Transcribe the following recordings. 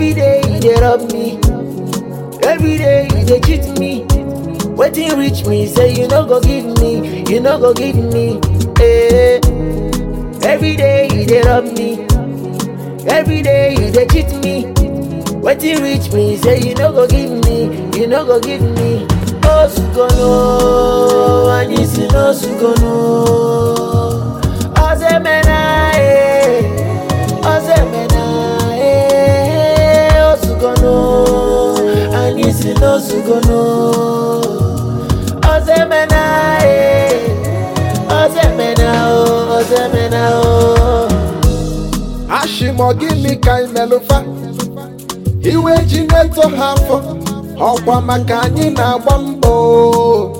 Every day they rob me, every day they cheat me. Waiting reach me, say you no go give me, you no go give me. Eh. Every day they rob me, every day they cheat me. Waiting reach me, say you no go give me, you no go give me. Oh sugono, anyisi no sugono. Ozemena ozemena oh sugono, anyisi no sugono. Ozemena ozemena oh. Ashimo gini kai melufa, iwe jineto hafo, okwa maka anyị na-agba mbọ.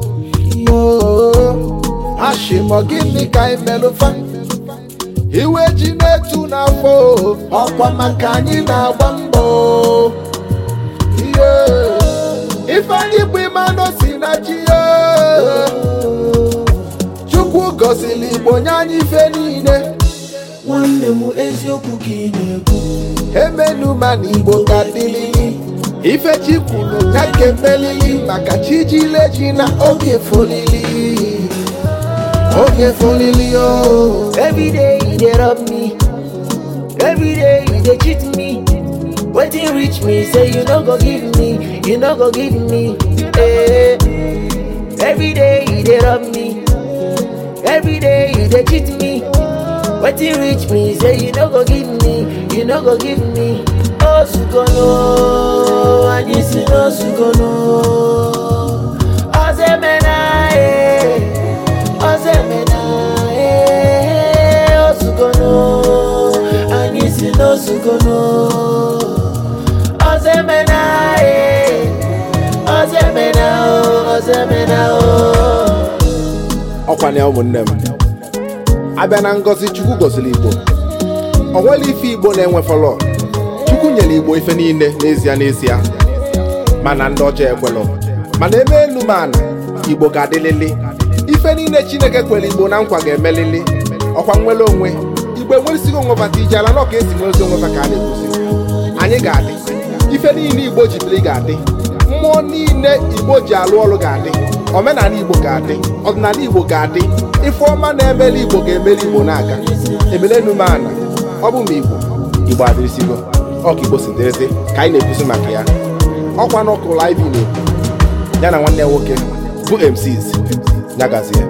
Ashimo gini kai melufa, iwe jineto n'afọ, okwa maka anyị na-agba mbọ. Ife anyị bụ ịmanụ si na chi Chukwu gọzili Igbo nye anyị ife niile. Nwanne m eziokwu ka ị na-ekwu. Emenu ma na Igbo ka dịlili, ife chi kwuru na nke melili, maka chi jile ji na oge folili, oge folili oh. Every day they rob me, every day they cheat me. Waiting reach me, say you no go give me, you no go give me. Eh. Every day they rob me, every day they cheat me. Waiting reach me, say you no go give me, you no go give me. Oh sugono, anyisi no sugono. Ozemena ozemena oh sugono, anyisi no sugono. Ozemena ozemena oh. Ọkwanye ụmụnne m, abịa na ngọzi Chukwu gọziri Igbo, o nwere ife Igbo na-enwe fọlọ. Chukwu nyere Igbo ife niile n'ezie, mana ndị ọjọọ ekwelọ. Mana eme elu mana Igbo ga-adịlili, ife niile Chineke kwere Igbo na nkwa ga-emelili. Ọkwa nwere onwe Igbo enweresighị onwe bata ije ala nọ ka esi nwezi onwe ka a na-ekwuzi. Anyị ga-adị, ife niile Igbo jidere ga-adị, mmụọ niile Igbo ji alụ ọrụ ga-adị, omenala Igbo ga-adị, ọdịnala Igbo ga-adị, ife ọma na-emeli Igbo ga-emeli Igbo na-aga. Emelenu m ana, ọ bụ m Igbo adịrịsigo, ọ ka Igbo si dịrịsị ka anyị na-ekwusi maka ya. Ọkwa n'ọkụ live na-ekwu ya na nwanne nwoke bụ MCs Nyagazie.